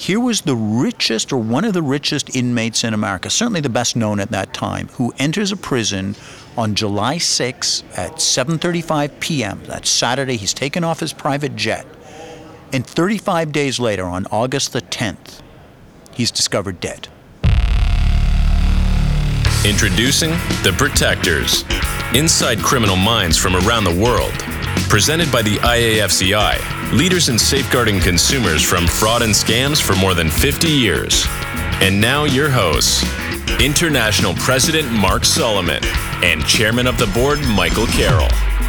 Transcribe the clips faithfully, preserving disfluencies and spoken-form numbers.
Here was the richest or one of the richest inmates in America, certainly the best known at that time, who enters a prison on July sixth at seven thirty-five p.m. That's Saturday. He's taken off his private jet. And thirty-five days later, on August the tenth, he's discovered dead. Introducing The Protectors, inside criminal minds from around the world. Presented by the I A F C I, leaders in safeguarding consumers from fraud and scams for more than fifty years. And now your hosts, International President Mark Solomon and Chairman of the Board Michael Carroll.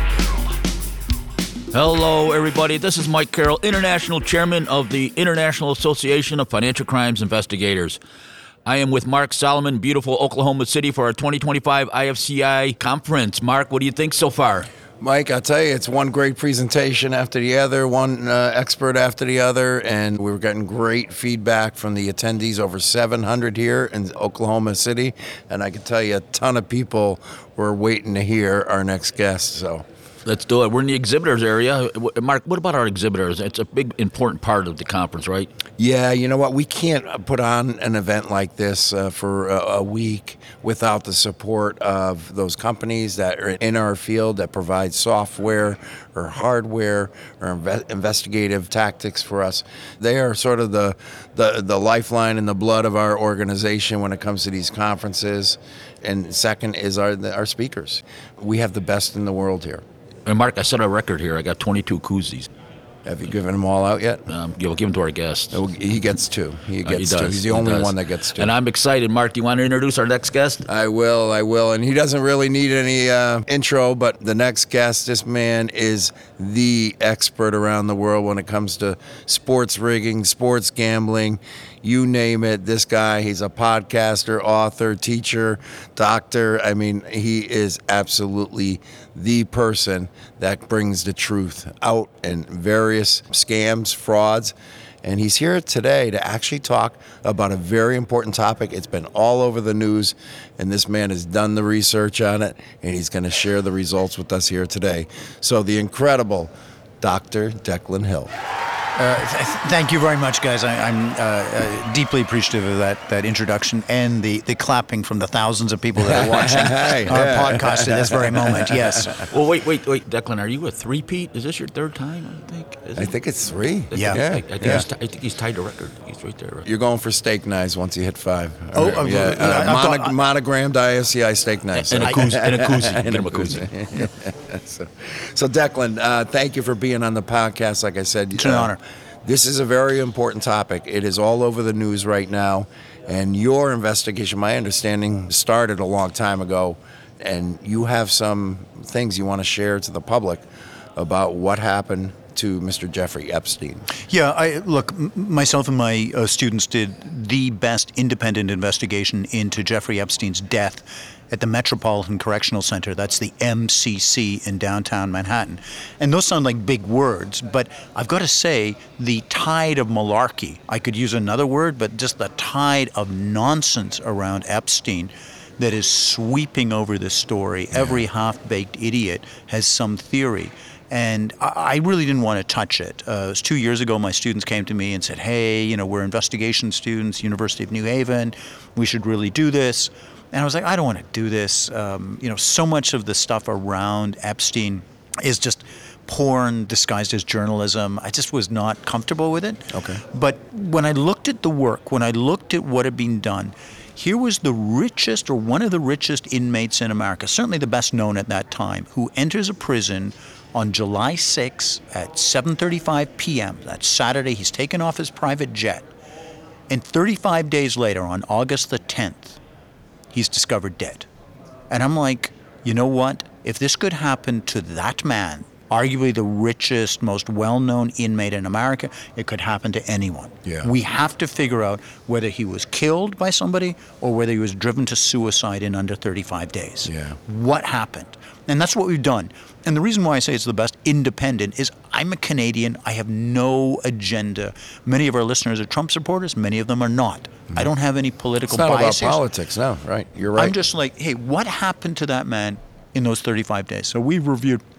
Hello, everybody. This is Mike Carroll, International Chairman of the International Association of Financial Crimes Investigators. I am with Mark Solomon, beautiful Oklahoma City, for our twenty twenty-five I F C I conference. Mark, what do you think so far? Mike, I'll tell you, it's one great presentation after the other, one uh, expert after the other, and we were getting great feedback from the attendees, over seven hundred here in Oklahoma City, and I can tell you a ton of people were waiting to hear our next guest, so... Let's do it. We're in the exhibitors area. Mark, what about our exhibitors? It's a big, important part of the conference, right? Yeah, you know what? We can't put on an event like this uh, for a, a week without the support of those companies that are in our field that provide software or hardware or inve- investigative tactics for us. They are sort of the, the, the lifeline and the blood of our organization when it comes to these conferences. And second is our, our speakers. We have the best in the world here. And Mark, I set a record here. I got twenty-two koozies. Have you given them all out yet? Um, you'll give them to our guest. Oh, he gets two. He gets uh, he does. two. He's the he only does. one that gets two. And I'm excited. Mark, do you want to introduce our next guest? I will, I will. And he doesn't really need any uh, intro, but the next guest, this man is the expert around the world when it comes to sports rigging, sports gambling, you name it. This guy, he's a podcaster, author, teacher, doctor. I mean, he is absolutely the person that brings the truth out in various scams, frauds. And he's here today to actually talk about a very important topic. It's been all over the news, and this man has done the research on it, and he's going to share the results with us here today. So the incredible Doctor Declan Hill. Uh, th- thank you very much, guys. I, I'm uh, uh, deeply appreciative of that, that introduction and the, the clapping from the thousands of people that are watching Hey, our yeah. podcast at this very moment. Yes. Well, wait, wait, wait. Declan, are you a three-peat? Is this your third time, I think? Is I it? think it's three. Yeah. I, I, think yeah. he's t- I think he's tied the record. He's right there. Right? You're going for steak knives once you hit five. Oh, All right, uh, yeah. uh, Uh, I've mono- got- monogrammed I F C I steak knives. And a So- koozie. And a koozie. Get him a koozie. so, so Declan, uh, thank you for being on the podcast. Like I said, It's an uh, honor. This is a very important topic. It is all over the news right now. And your investigation, my understanding, started a long time ago. And you have some things you want to share to the public about what happened to Mister Jeffrey Epstein. Yeah, I look, m- myself and my uh, students did the best independent investigation into Jeffrey Epstein's death at the Metropolitan Correctional Center. That's the M C C in downtown Manhattan. And those sound like big words, but I've got to say the tide of malarkey, I could use another word, but just the tide of nonsense around Epstein that is sweeping over this story. Yeah. Every half-baked idiot has some theory. And I really didn't want to touch it. Uh, it was two years ago, my students came to me and said, hey, you know, we're investigation students, University of New Haven. We should really do this. And I was like, I don't want to do this. Um, you know, so much of the stuff around Epstein is just porn disguised as journalism. I just was not comfortable with it. Okay. But when I looked at the work, when I looked at what had been done, here was the richest or one of the richest inmates in America, certainly the best known at that time, who enters a prison on July sixth at seven thirty-five p.m. That's Saturday. He's taken off his private jet. And thirty-five days later, on August the tenth, he's discovered dead. And I'm like, you know what? If this could happen to that man, arguably the richest, most well-known inmate in America, it could happen to anyone. Yeah. We have to figure out whether he was killed by somebody or whether he was driven to suicide in under thirty-five days. Yeah. What happened? And that's what we've done. And the reason why I say it's the best independent is I'm a Canadian. I have no agenda. Many of our listeners are Trump supporters. Many of them are not. Mm-hmm. I don't have any political It's not biases. about politics, no, right. You're right. I'm just like, hey, what happened to that man in those thirty-five days? So we reviewed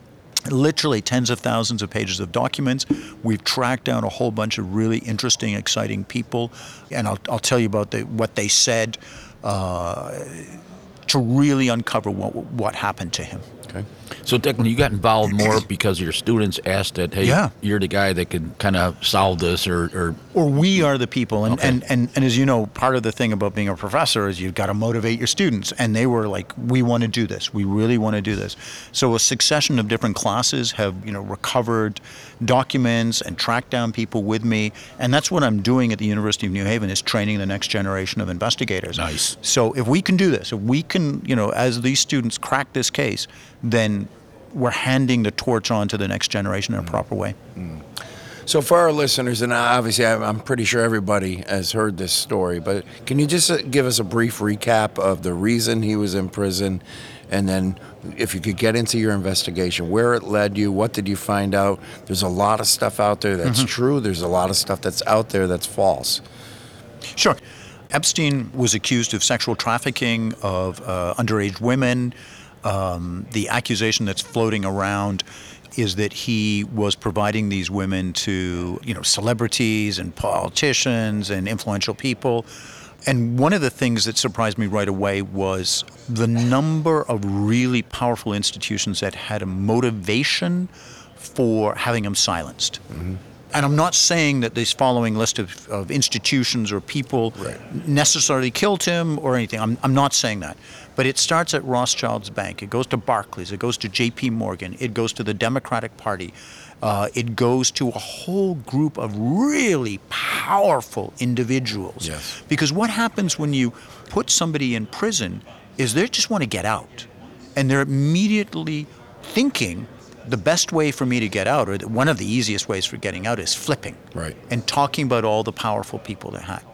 literally tens of thousands of pages of documents. We've tracked down a whole bunch of really interesting, exciting people, and I'll, I'll tell you about the, what they said uh, to really uncover what, what happened to him. Okay. So technically, you got involved more because your students asked that, hey, Yeah. you're the guy that can kind of solve this, or, or Or we are the people. And, Okay. and, and, and as you know, part of the thing about being a professor is you've got to motivate your students. And they were like, we want to do this. We really want to do this. So a succession of different classes have, you know, recovered documents and tracked down people with me. And that's what I'm doing at the University of New Haven, is training the next generation of investigators. Nice. So if we can do this, if we can, you know, as these students crack this case, then we're handing the torch on to the next generation in a proper way. So for our listeners, and obviously I'm I'm pretty sure everybody has heard this story, but can you just uh, give us a brief recap of the reason he was in prison, and then if you could get into your investigation, where it led you, what did you find out? There's a lot of stuff out there that's true. There's a lot of stuff that's out there that's false. Sure. Epstein was accused of sexual trafficking of uh, underage women. Um, the accusation that's floating around is that he was providing these women to, you know, celebrities and politicians and influential people. And one of the things that surprised me right away was the number of really powerful institutions that had a motivation for having him silenced. Mm-hmm. And I'm not saying that this following list of, of institutions or people Right. necessarily killed him or anything. I'm, I'm not saying that. But it starts at Rothschild's Bank. It goes to Barclays. It goes to J P Morgan. It goes to the Democratic Party. Uh, it goes to a whole group of really powerful individuals. Yes. Because what happens when you put somebody in prison is they just want to get out. And they're immediately thinking, the best way for me to get out, or one of the easiest ways for getting out, is flipping. Right. And talking about all the powerful people they had.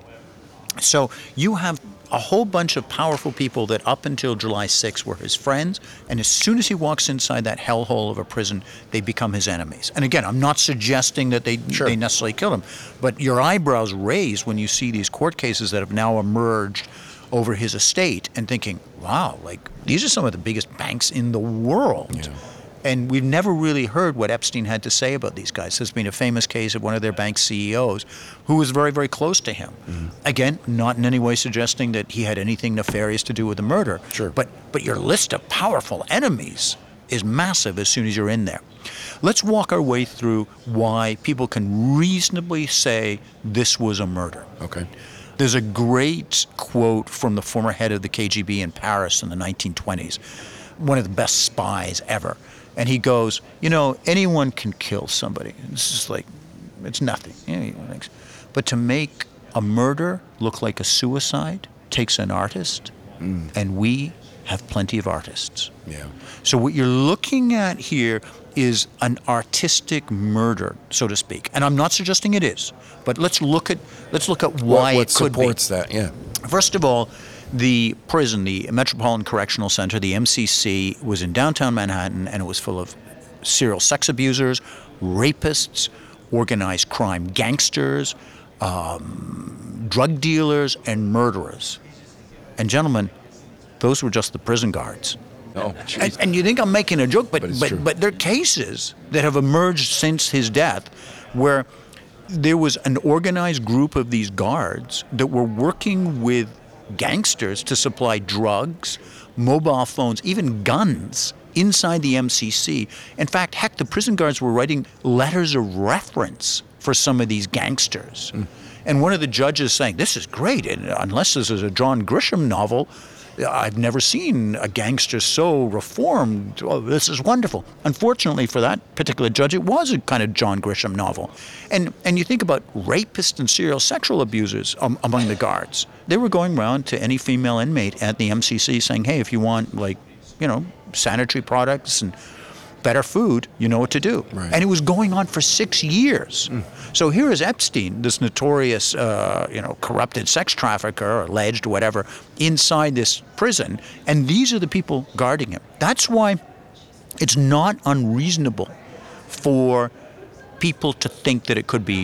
So you have a whole bunch of powerful people that up until July sixth were his friends, and as soon as he walks inside that hellhole of a prison, they become his enemies. And again, I'm not suggesting that they, Sure. they necessarily killed him, but your eyebrows raise when you see these court cases that have now emerged over his estate and thinking, wow, like these are some of the biggest banks in the world. Yeah. And we've never really heard what Epstein had to say about these guys. There's been a famous case of one of their bank C E Os who was very, very close to him. Mm-hmm. Again, not in any way suggesting that he had anything nefarious to do with the murder. Sure. But, but your list of powerful enemies is massive as soon as you're in there. Let's walk our way through why people can reasonably say this was a murder. Okay. There's a great quote from the former head of the K G B in Paris in the nineteen twenties, one of the best spies ever. And he goes, you know, anyone can kill somebody. It's just like, it's nothing. You know, but to make a murder look like a suicide takes an artist, mm. and we have plenty of artists. Yeah. So what you're looking at here is an artistic murder, so to speak. And I'm not suggesting it is, but let's look at let's look at why What, what it could supports be. that? Yeah. First of all, the prison, the Metropolitan Correctional Center, the M C C, was in downtown Manhattan, and it was full of serial sex abusers, rapists, organized crime gangsters, um, drug dealers, and murderers. And gentlemen, those were just the prison guards. Oh, And, and you think I'm making a joke, but But it's but, true. but there are cases that have emerged since his death where there was an organized group of these guards that were working with gangsters to supply drugs, mobile phones, even guns inside the M C C. In fact, heck, the prison guards were writing letters of reference for some of these gangsters. Mm. And one of the judges saying, this is great, and unless this is a John Grisham novel, I've never seen a gangster so reformed. Oh, this is wonderful. Unfortunately for that particular judge, it was a kind of John Grisham novel. And and you think about rapists and serial sexual abusers um, among the guards. They were going around to any female inmate at the M C C saying, hey, if you want, like, you know, sanitary products and better food, you know what to do. Right. And it was going on for six years. Mm. So here is Epstein, this notorious, uh, you know, corrupted sex trafficker, or alleged, whatever, inside this prison, and these are the people guarding him. That's why it's not unreasonable for people to think that it could be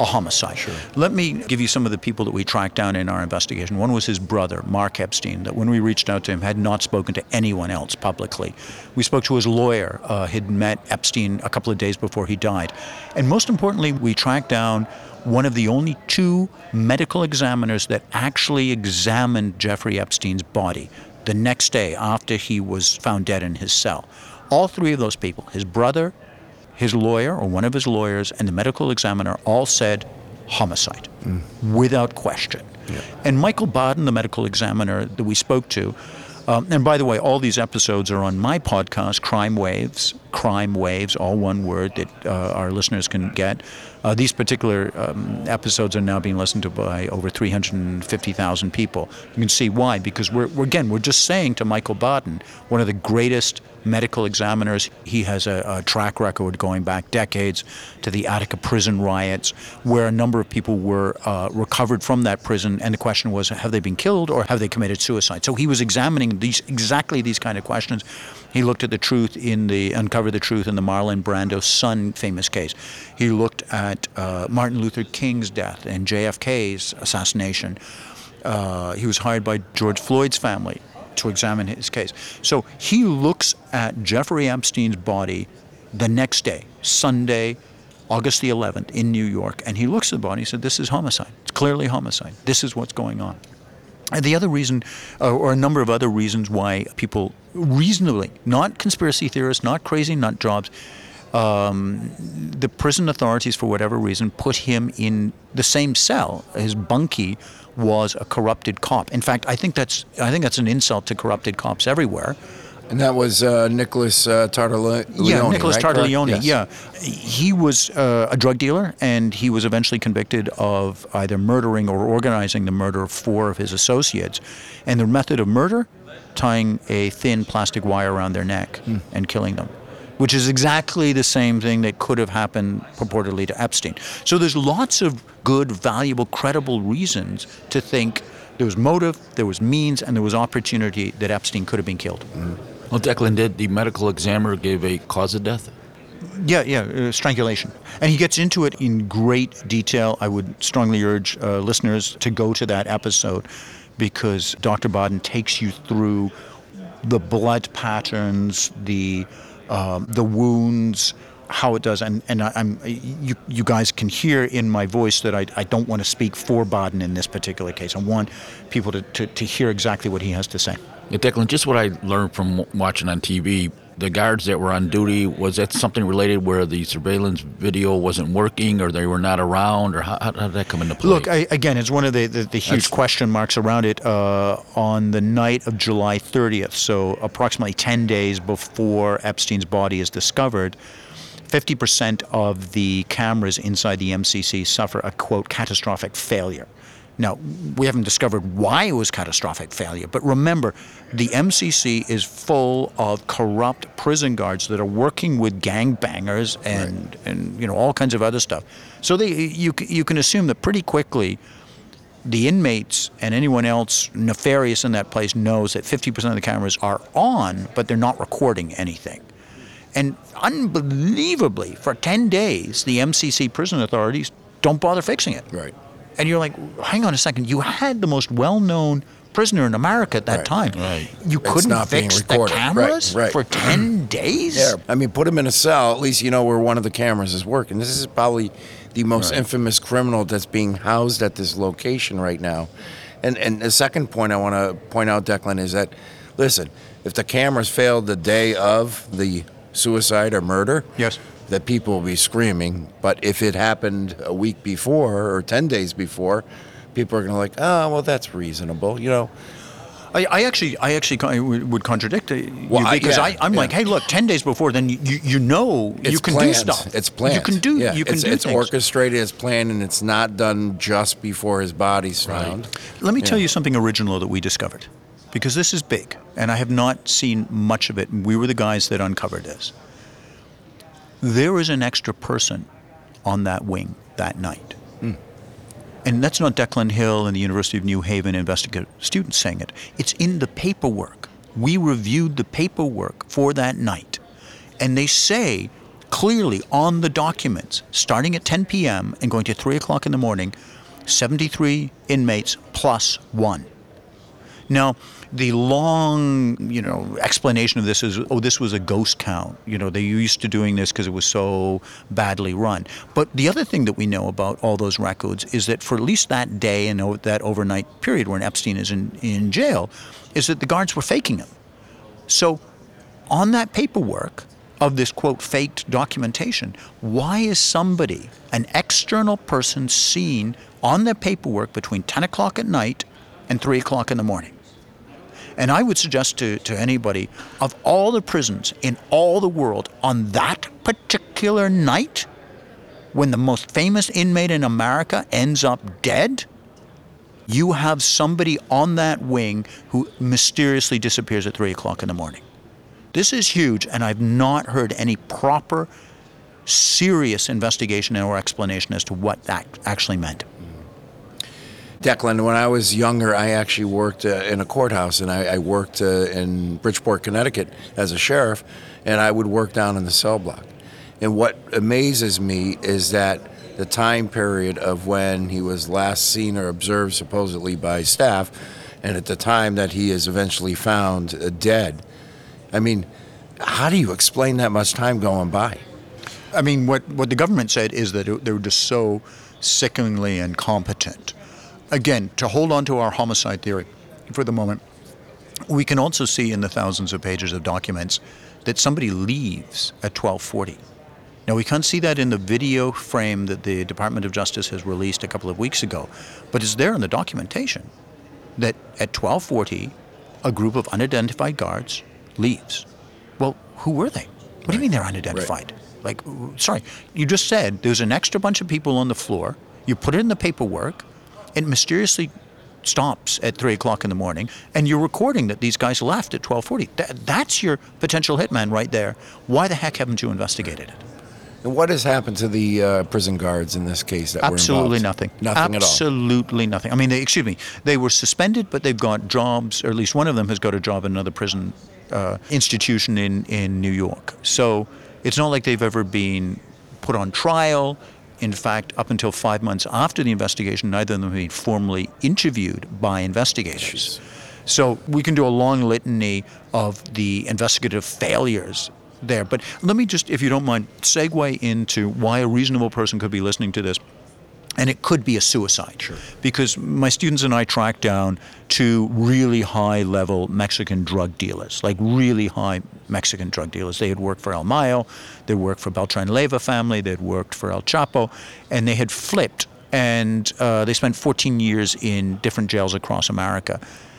a homicide. Sure. Let me give you some of the people that we tracked down in our investigation. One was his brother, Mark Epstein, that when we reached out to him had not spoken to anyone else publicly. We spoke to his lawyer, uh, had met Epstein a couple of days before he died. And most importantly, we tracked down one of the only two medical examiners that actually examined Jeffrey Epstein's body the next day after he was found dead in his cell. All three of those people, his brother, his lawyer, or one of his lawyers, and the medical examiner all said homicide, mm. without question. Yeah. And Michael Baden, the medical examiner that we spoke to, um, and by the way, all these episodes are on my podcast, Crime Waves, Crime Waves, all one word that uh, our listeners can get. Uh, these particular um, episodes are now being listened to by over three hundred fifty thousand people. You can see why, because we're, we're again, we're just saying to Michael Baden, one of the greatest medical examiners. He has a, a track record going back decades to the Attica prison riots, where a number of people were uh, recovered from that prison, and the question was, have they been killed or have they committed suicide? So he was examining these exactly these kind of questions. He looked at the truth in the, uncovered the truth in the Marlon Brando's son famous case. He looked at uh, Martin Luther King's death and J F K's assassination. Uh, he was hired by George Floyd's family to examine his case. So he looks at Jeffrey Epstein's body the next day, Sunday, August the eleventh in New York, and he looks at the body and he said, this is homicide. It's clearly homicide. This is what's going on. And the other reason, uh, or a number of other reasons why people reasonably, not conspiracy theorists, not crazy nut jobs, um, the prison authorities, for whatever reason, put him in the same cell. His bunkie was a corrupted cop. In fact, I think that's I think that's an insult to corrupted cops everywhere. And that was uh, Nicholas uh, Tartaglione, Yeah, Nicholas right? Tartaglione, Yes. yeah. He was uh, a drug dealer, and he was eventually convicted of either murdering or organizing the murder of four of his associates. And the method of murder, tying a thin plastic wire around their neck mm. and killing them, which is exactly the same thing that could have happened purportedly to Epstein. So there's lots of good, valuable, credible reasons to think there was motive, there was means, and there was opportunity that Epstein could have been killed. Mm. Well, Declan, did the medical examiner give a cause of death? Yeah, yeah, uh, strangulation. And he gets into it in great detail. I would strongly urge uh, listeners to go to that episode, because Doctor Baden takes you through the blood patterns, the um, the wounds, how it does. And, and I, I'm you you guys can hear in my voice that I, I don't want to speak for Baden in this particular case. I want people to, to, to hear exactly what he has to say. Yeah, Declan, just what I learned from watching on T V, the guards that were on duty, was that something related where the surveillance video wasn't working, or they were not around, or how, how did that come into play? Look, I, again, it's one of the, the, the huge That's... question marks around it. Uh, on the night of July thirtieth, so approximately ten days before Epstein's body is discovered, fifty percent of the cameras inside the M C C suffer a, quote, catastrophic failure. Now, we haven't discovered why it was catastrophic failure, but remember, the M C C is full of corrupt prison guards that are working with gangbangers and, right. and you know, all kinds of other stuff. So they, you, you can assume that pretty quickly the inmates and anyone else nefarious in that place knows that fifty percent of the cameras are on, but they're not recording anything. And unbelievably, for ten days, the M C C prison authorities don't bother fixing it. Right. And you're like, hang on a second, you had the most well-known prisoner in America at that right. time. Right. You It's couldn't not being fix the recorded. cameras Right, right. for ten days? Yeah, I mean, put him in a cell. At least you know where one of the cameras is working. This is probably the most Right. infamous criminal that's being housed at this location right now. And and the second point I want to point out, Declan, is that, listen, if the cameras failed the day of the suicide or murder, Yes. that people will be screaming. But if it happened a week before or ten days before, people are going to like, oh, well, that's reasonable, you know. I, I actually, I actually con- would contradict you Well, I- because yeah, I, I'm yeah. like, hey, look, ten days before, then you, you, you know It's you can planned. do stuff. It's planned. You can do. Yeah, you can it's, do it's things. orchestrated. It's planned, and it's not done just before his body's Right. found. Let me Yeah. tell you something original that we discovered, because this is big, and I have not seen much of it. And we were the guys that uncovered this. There was an extra person on that wing that night. Mm. And that's not Declan Hill and the University of New Haven investigative students saying it. It's in the paperwork. We reviewed the paperwork for that night. And they say clearly on the documents, starting at ten p.m. and going to three o'clock in the morning, seventy-three inmates plus one. Now, the long, you know, explanation of this is, oh, this was a ghost count. You know, they used to doing this because it was so badly run. But the other thing that we know about all those records is that for at least that day and o- that overnight period when Epstein is in, in jail, is that the guards were faking him. So on that paperwork of this, quote, faked documentation, why is somebody, an external person, seen on their paperwork between ten o'clock at night and three o'clock in the morning? And I would suggest to, to anybody, of all the prisons in all the world, on that particular night, when the most famous inmate in America ends up dead, you have somebody on that wing who mysteriously disappears at three o'clock in the morning. This is huge, and I've not heard any proper, serious investigation or explanation as to what that actually meant. Declan, when I was younger, I actually worked uh, in a courthouse, and I, I worked uh, in Bridgeport, Connecticut as a sheriff, and I would work down in the cell block. And what amazes me is that the time period of when he was last seen or observed supposedly by staff, and at the time that he is eventually found uh, dead. I mean, how do you explain that much time going by? I mean, what, what the government said is that it, they were just so sickeningly incompetent. Again, to hold on to our homicide theory for the moment, we can also see in the thousands of pages of documents that somebody leaves at twelve forty. Now, we can't see that in the video frame that the Department of Justice has released a couple of weeks ago, but it's there in the documentation that at twelve forty, a group of unidentified guards leaves. Well, who were they? What do you mean they're unidentified? Right. Like, sorry, you just said there's an extra bunch of people on the floor, you put it in the paperwork, it mysteriously stops at three o'clock in the morning, and you're recording that these guys left at twelve forty. That, that's your potential hitman right there. Why the heck haven't you investigated it? And what has happened to the uh, prison guards in this case that Absolutely were involved? nothing. Nothing at all. Absolutely nothing. I mean, they, excuse me, they were suspended, but they've got jobs, or at least one of them has got a job in another prison uh, institution in, in New York. So it's not like they've ever been put on trial. In fact, up until five months after the investigation, neither of them have been formally interviewed by investigators. Jeez. So we can do a long litany of the investigative failures there. But let me just, if you don't mind, segue into why a reasonable person could be listening to this. And it could be a suicide. Sure. Because my students and I tracked down two really high-level Mexican drug dealers, like really high Mexican drug dealers. They had worked for El Mayo, they worked for Beltran Leyva family, they had worked for El Chapo, and they had flipped. And uh, they spent fourteen years in different jails across America.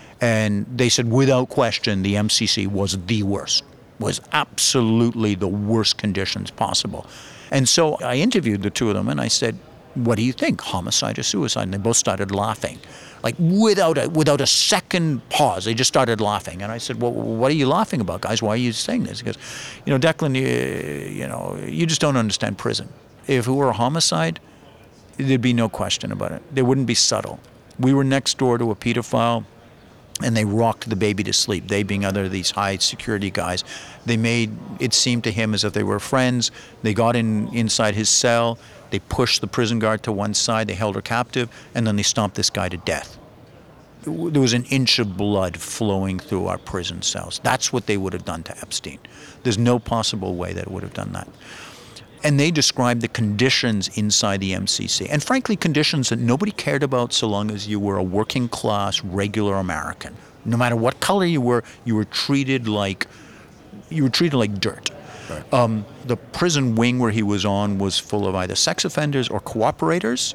And they said, without question, the M C C was the worst, was absolutely the worst conditions possible. And so I interviewed the two of them, and I said, what do you think, homicide or suicide? And they both started laughing, like without a, without a second pause. They just started laughing. And I said, well, what are you laughing about, guys? Why are you saying this? He goes, you know, Declan, you, you know, you just don't understand prison. If it were a homicide, there'd be no question about it. They wouldn't be subtle. We were next door to a pedophile, and they rocked the baby to sleep, they being other these high security guys. They made it seem to him as if they were friends. They got in inside his cell. They pushed the prison guard to one side, they held her captive, and then they stomped this guy to death. There was an inch of blood flowing through our prison cells. That's what they would have done to Epstein. There's no possible way that it would have done that. And they described the conditions inside the M C C, and frankly, conditions that nobody cared about so long as you were a working class, regular American. No matter what color you were, you were treated like, you were treated like dirt. Right. Um, the prison wing where he was on was full of either sex offenders or cooperators,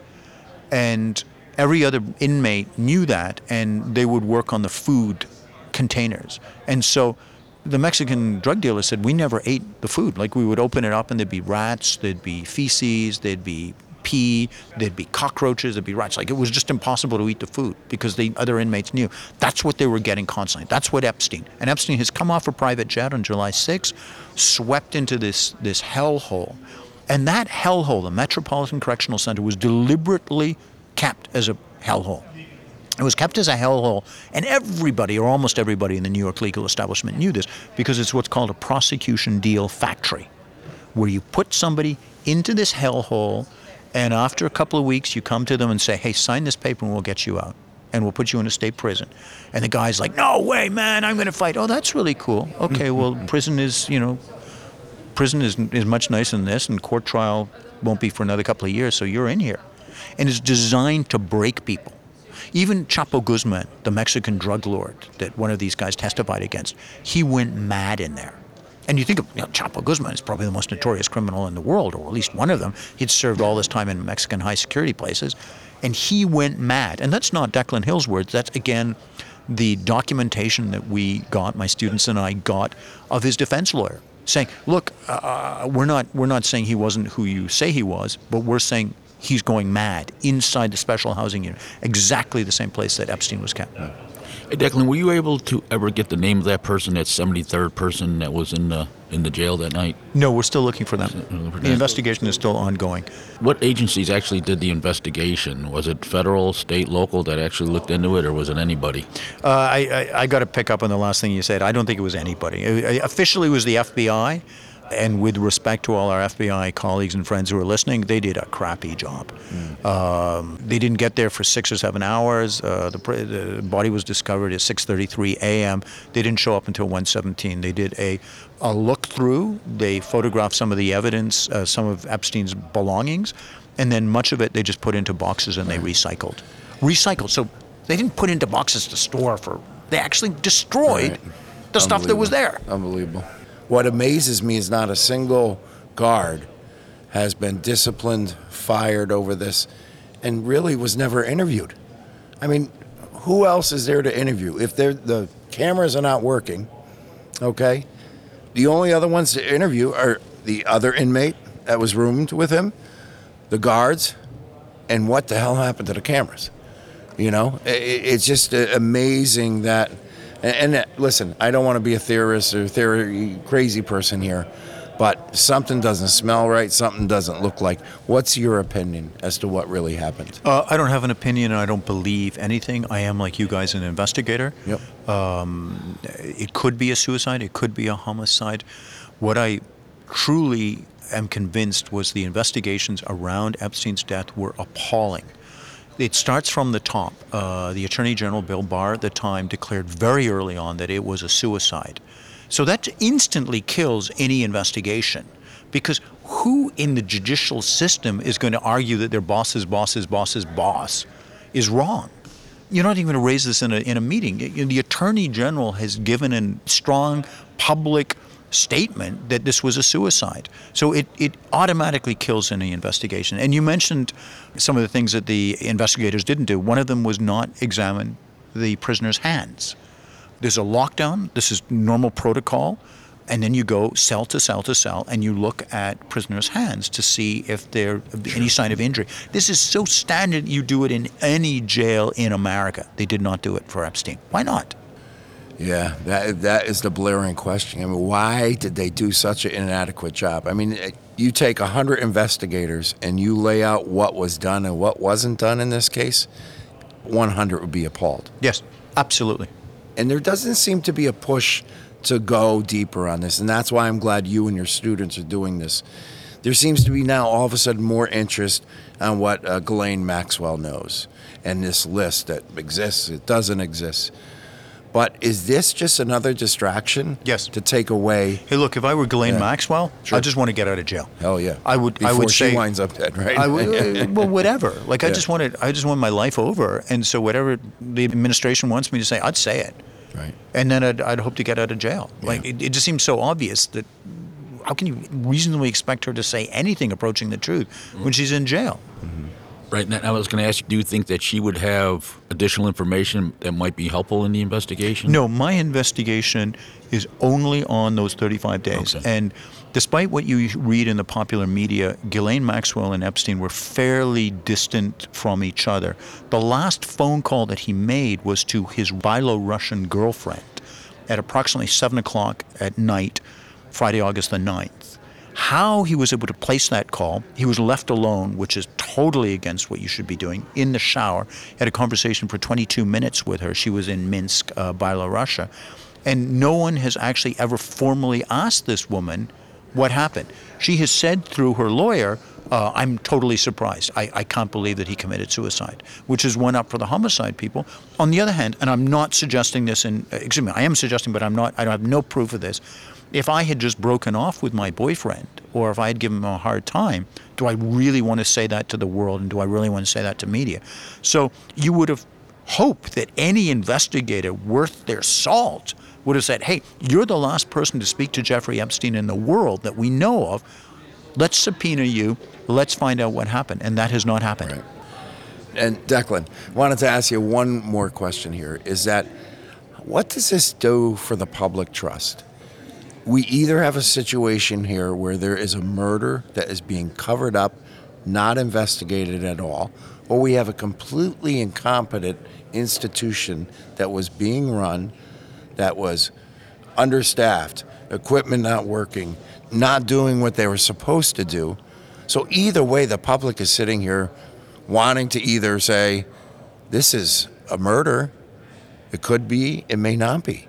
and every other inmate knew that, and they would work on the food containers. And so the Mexican drug dealer said, we never ate the food. Like, we would open it up and there'd be rats, there'd be feces, there'd be pee, there'd be cockroaches, there'd be rats. Like, it was just impossible to eat the food because the other inmates knew. That's what they were getting constantly. That's what Epstein. And Epstein has come off a private jet on July sixth, swept into this, this hellhole. And that hellhole, the Metropolitan Correctional Center, was deliberately kept as a hellhole. It was kept as a hellhole, and everybody, or almost everybody in the New York legal establishment knew this, because it's what's called a prosecution deal factory. where you put somebody into this hellhole, and after a couple of weeks, you come to them and say, hey, sign this paper and we'll get you out. And we'll put you in a state prison. And the guy's like, no way, man, I'm going to fight. Oh, that's really cool. Okay, well, prison is, you know, prison is, is much nicer than this, and court trial won't be for another couple of years, so you're in here. And it's designed to break people. Even Chapo Guzman, the Mexican drug lord that one of these guys testified against, he went mad in there. And you think of, you know, Chapo Guzman is probably the most notorious criminal in the world, or at least one of them. He'd served all this time in Mexican high security places, and he went mad. And that's not Declan Hill's words. That's, again, the documentation that we got, my students and I got, of his defense lawyer, saying, look, uh, we're not we're not saying he wasn't who you say he was, but we're saying he's going mad inside the special housing unit, exactly the same place that Epstein was kept. Hey, Declan, were you able to ever get the name of that person, that seventy-third person that was in the in the jail that night? No, we're still looking for them. Looking for The that? investigation is still ongoing. What agencies actually did the investigation? Was it federal, state, local that actually looked into it, or was it anybody? Uh, I, I, I got to pick up on the last thing you said. I don't think it was anybody. It, officially, it was the F B I. And with respect to all our F B I colleagues and friends who are listening, they did a crappy job. Mm. Um, they didn't get there for six or seven hours. Uh, the, the body was discovered at six thirty-three a.m. They didn't show up until one seventeen. They did a, a look through. They photographed some of the evidence, uh, some of Epstein's belongings, and then much of it they just put into boxes and they recycled. Recycled. So they didn't put into boxes to store for. They actually destroyed Right. the stuff that was there. Unbelievable. What amazes me is not a single guard has been disciplined, fired over this, and really was never interviewed. I mean, who else is there to interview? If they're, the cameras are not working, okay, the only other ones to interview are the other inmate that was roomed with him, the guards, and what the hell happened to the cameras? You know, I- I- it's just uh, amazing that. And, and uh, listen, I don't want to be a theorist or theory crazy person here, but something doesn't smell right, something doesn't look like. What's your opinion as to what really happened? Uh, I don't have an opinion, and I don't believe anything. I am, like you guys, an investigator. Yep. Um, it could be a suicide. It could be a homicide. What I truly am convinced was the investigations around Epstein's death were appalling. It starts from the top. Uh, the Attorney General, Bill Barr, at the time, declared very early on that it was a suicide. So that instantly kills any investigation, because who in the judicial system is going to argue that their boss's boss's boss's boss is wrong? You're not even going to raise this in a, in a meeting. The Attorney General has given a strong public statement that this was a suicide. So it, it automatically kills any investigation. And you mentioned some of the things that the investigators didn't do. One of them was not examine the prisoner's hands. There's a lockdown. This is normal protocol. And then you go cell to cell to cell and you look at prisoners' hands to see if there's any sign of injury. This is so standard. You do it in any jail in America. They did not do it for Epstein. Why not? Yeah, that that is the blaring question. I mean, why did they do such an inadequate job? I mean, you take one hundred investigators and you lay out what was done and what wasn't done in this case, one hundred would be appalled. Yes, absolutely. And there doesn't seem to be a push to go deeper on this, and that's why I'm glad you and your students are doing this. There seems to be now all of a sudden more interest on what uh, Ghislaine Maxwell knows and this list that exists. It doesn't exist. But is this just another distraction? Yes. To take away? Hey, look, if I were Ghislaine Yeah. Maxwell, Sure. I just want to get out of jail. Hell yeah. I would. Before I would she say. winds up dead, right? I would, well, whatever. Like I Yeah. just wanted. I just want my life over, and so whatever the administration wants me to say, I'd say it. Right. And then I'd, I'd hope to get out of jail. Like it, it just seems so obvious that how can you reasonably expect her to say anything approaching the truth when she's in jail? Right, and I was going to ask you, do you think that she would have additional information that might be helpful in the investigation? No, my investigation is only on those thirty-five days. Okay. And despite what you read in the popular media, Ghislaine Maxwell and Epstein were fairly distant from each other. The last phone call that he made was to his Byelorussian girlfriend at approximately seven o'clock at night, Friday, August the ninth. How he was able to place that call, he was left alone, which is totally against what you should be doing, in the shower, had a conversation for twenty-two minutes with her. She was in Minsk, uh, Byelorussia. And no one has actually ever formally asked this woman What happened? She has said through her lawyer, uh, I'm totally surprised. I, I can't believe that he committed suicide, which is one up for the homicide people. On the other hand, and I'm not suggesting this in, excuse me, I am suggesting, but I'm not, I have no proof of this. If I had just broken off with my boyfriend, or if I had given him a hard time, do I really want to say that to the world, and do I really want to say that to media? So you would have hoped that any investigator worth their salt would have said, hey, you're the last person to speak to Jeffrey Epstein in the world that we know of. Let's subpoena you. Let's find out what happened. And that has not happened. Right. And Declan, wanted to ask you one more question here, is that what does this do for the public trust? We either have a situation here where there is a murder that is being covered up, not investigated at all, or we have a completely incompetent institution that was being run, that was understaffed, equipment not working, not doing what they were supposed to do. So either way, the public is sitting here wanting to either say, this is a murder, it could be, it may not be.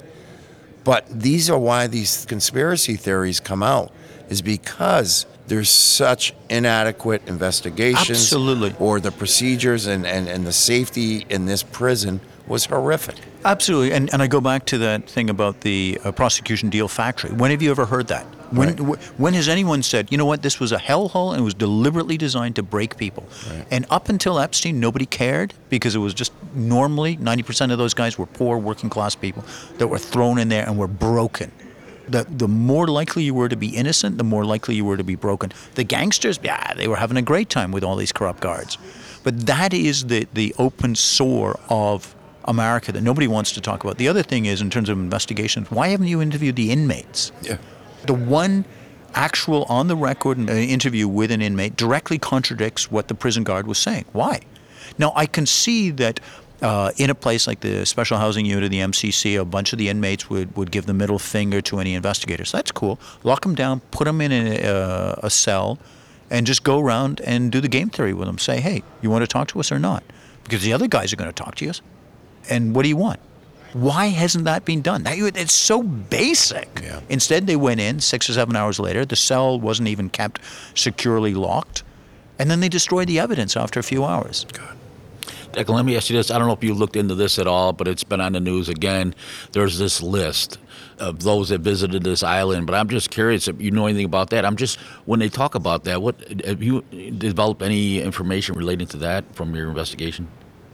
But these are why these conspiracy theories come out, is because there's such inadequate investigations. Absolutely. Or the procedures and, and, and the safety in this prison was horrific. Absolutely. And, and I go back to that thing about the uh, prosecution deal factory. When have you ever heard that? When, Right. w- when has anyone said, you know what, this was a hellhole and it was deliberately designed to break people? Right. And up until Epstein, nobody cared because it was just normally ninety percent of those guys were poor working class people that were thrown in there and were broken. The, the more likely you were to be innocent, the more likely you were to be broken. The gangsters, yeah, they were having a great time with all these corrupt guards. But that is the, the open sore of America that nobody wants to talk about. The other thing is, in terms of investigations, why haven't you interviewed the inmates? Yeah. The one actual on-the-record uh, interview with an inmate directly contradicts what the prison guard was saying. Why? Now, I can see that uh, in a place like the Special Housing Unit, the M C C, a bunch of the inmates would, would give the middle finger to any investigators. That's cool. Lock them down, put them in a, uh, a cell, and just go around and do the game theory with them. Say, hey, you want to talk to us or not? Because the other guys are going to talk to you. And what do you want? Why hasn't that been done? That, it's so basic. Yeah. Instead, they went in six or seven hours later. The cell wasn't even kept securely locked. And then they destroyed the evidence after a few hours. Declan, let me ask you this. I don't know if you looked into this at all, but it's been on the news again. There's this list of those that visited this island, but I'm just curious if you know anything about that. I'm just, when they talk about that, what have you developed any information relating to that from your investigation?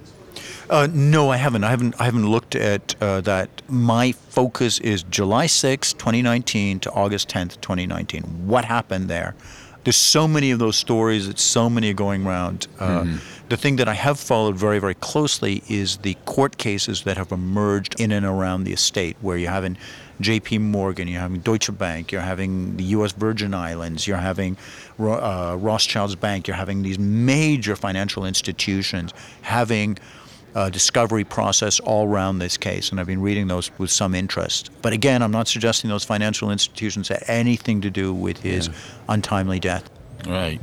Uh, no, I haven't. I haven't. I haven't looked at uh, that. My focus is July sixth, twenty nineteen to August tenth, twenty nineteen. What happened there? There's so many of those stories. It's so many going around. Uh, mm-hmm. The thing that I have followed very, very closely is the court cases that have emerged in and around the estate, where you're having J P Morgan, you're having Deutsche Bank, you're having the U S Virgin Islands, you're having uh, Rothschild's Bank, you're having these major financial institutions having Uh, discovery process all around this case, and I've been reading those with some interest. But again, I'm not suggesting those financial institutions had anything to do with his yeah. untimely death. Right.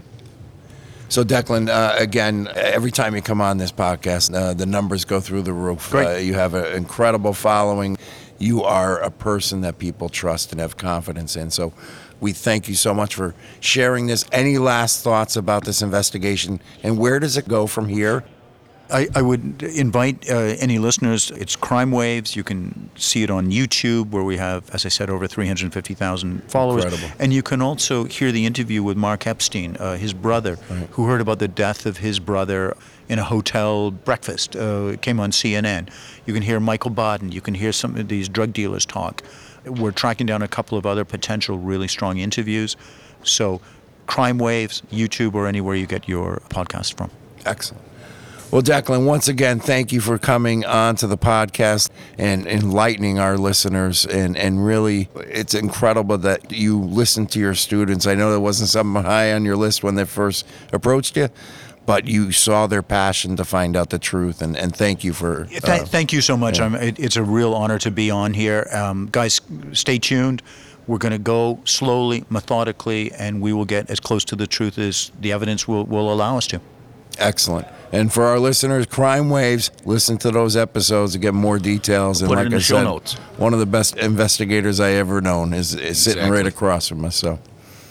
So Declan, uh, again, every time you come on this podcast, uh, the numbers go through the roof. Great. Uh, you have an incredible following. You are a person that people trust and have confidence in. So we thank you so much for sharing this. Any last thoughts about this investigation, and where does it go from here? I, I would invite uh, any listeners. It's Crime Waves. You can see it on YouTube, where we have, as I said, over three hundred fifty thousand followers. Incredible. And you can also hear the interview with Mark Epstein, uh, his brother, Right. who heard about the death of his brother in a hotel breakfast. Uh, it came on C N N. You can hear Michael Baden. You can hear some of these drug dealers talk. We're tracking down a couple of other potential really strong interviews. So Crime Waves, YouTube, or anywhere you get your podcast from. Excellent. Well, Declan, once again, thank you for coming on to the podcast and enlightening our listeners. And, and really, it's incredible that you listen to your students. I know that wasn't something high on your list when they first approached you, but you saw their passion to find out the truth. And, and thank you for... Uh, Th- thank you so much. yeah. I'm, it, it's a real honor to be on here. Um, guys, stay tuned. We're going to go slowly, methodically, and we will get as close to the truth as the evidence will, will allow us to. Excellent. And for our listeners, Crime Waves, listen to those episodes to get more details. And Put it like in I the show said, notes. one of the best investigators I ever known is, is sitting Exactly. right across from us. So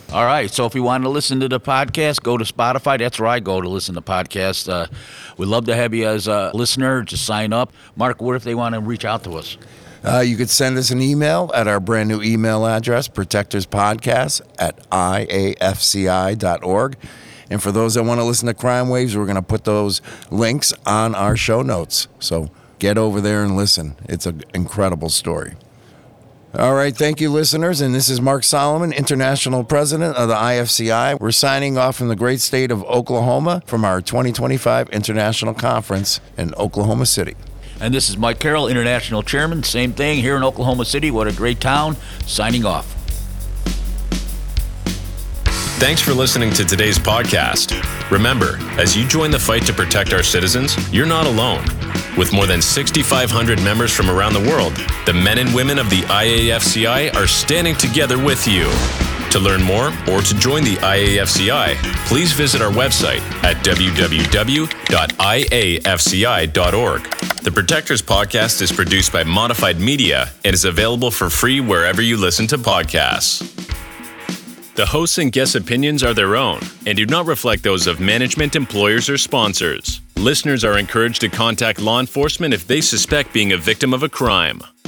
All right. So if you want to listen to the podcast, go to Spotify. That's where I go to listen to podcasts. Uh, we'd love to have you as a listener. Just sign up. Mark, what if they want to reach out to us? Uh, you could send us an email at our brand new email address, protectorspodcast at I A F C I dot org. And for those that want to listen to Crime Waves, we're going to put those links on our show notes. So get over there and listen. It's an incredible story. All right, thank you, listeners. And this is Mark Solomon, International President of the I F C I. We're signing off from the great state of Oklahoma from our twenty twenty-five International Conference in Oklahoma City. And this is Mike Carroll, International Chairman. Same thing here in Oklahoma City. What a great town. Signing off. Thanks for listening to today's podcast. Remember, as you join the fight to protect our citizens, you're not alone. With more than six thousand five hundred members from around the world, the men and women of the I A F C I are standing together with you. To learn more or to join the I A F C I, please visit our website at w w w dot i a f c i dot org. The Protectors Podcast is produced by Modified Media and is available for free wherever you listen to podcasts. The hosts and guests' opinions are their own and do not reflect those of management, employers, or sponsors. Listeners are encouraged to contact law enforcement if they suspect being a victim of a crime.